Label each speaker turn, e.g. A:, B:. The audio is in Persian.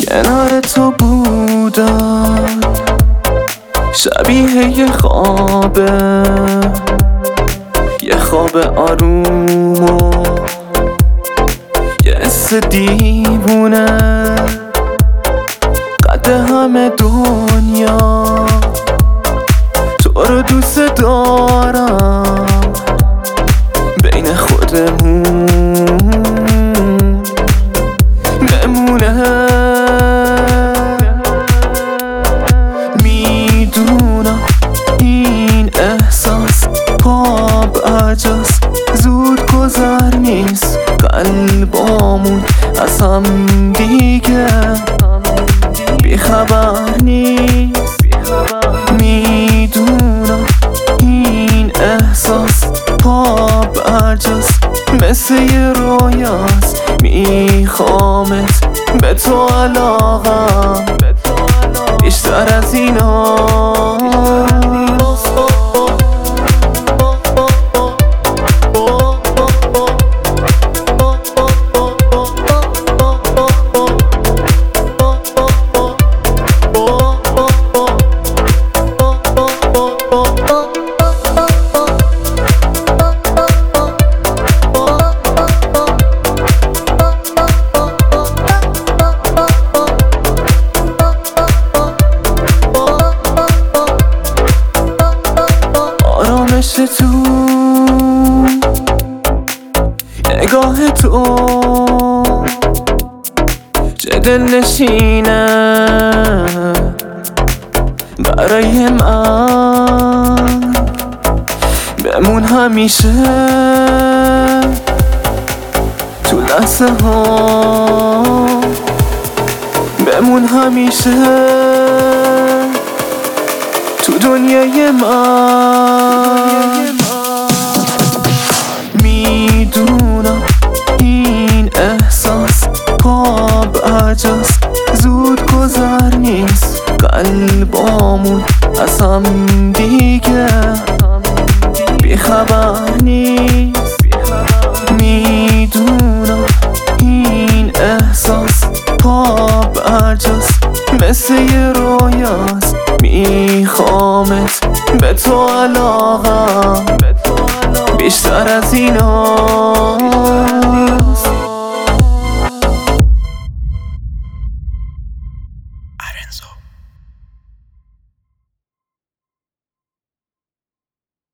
A: کنار تو بودن شبیه یه خوابه، یه خواب آروم و یه حس دیوونه قد همه دنیا. تو رو دوست دارم بین خودمون بمونه. میدونم این احساس خواب عجاست، زود گذر نیست، قلبامون از هم دیگه بیخبر نیست. میدونم این احساس خواب عجاست، مثل یه رویاست، میخوامت به تو علاقم بیشتر از اینا. آرامش تو نگاه تو چه دلنشینه برای من. بمون همیشه تو لحظه ها، بمون همیشه تو دنیای من. میدونم این احساس خواب عجاست، زود گذر نیست، قلبامون از هم دیگه بیخبر نیست. میدونم این احساس خواب عجاست، مثل یه رویاست، میخوامت به تو علاقم بیشتر از ایناست.